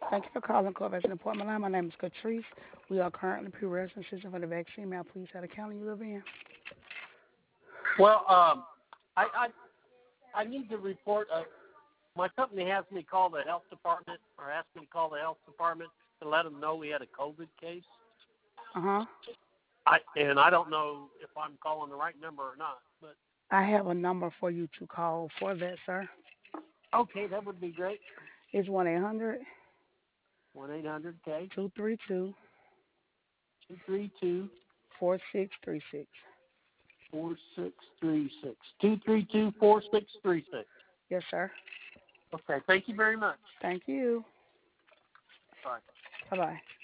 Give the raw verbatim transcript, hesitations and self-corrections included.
Thank you for calling Corporation Appointment Line. My name is Catrice. We are currently pre-registration for the vaccine. May I please have the county you live in? Well, um, I, I I need to report. Uh, my company has me call the health department, or asked me to call the health department to let them know we had a COVID case. Uh-huh. I and I don't know if I'm calling the right number or not, but I have a number for you to call for that, sir. okay, that would be great. It's one eight hundred One eight hundred K two three two two three two four six three six. four six three six two three two four six three six. Yes, sir. Okay, thank you very much. Thank you. Bye. Bye-bye.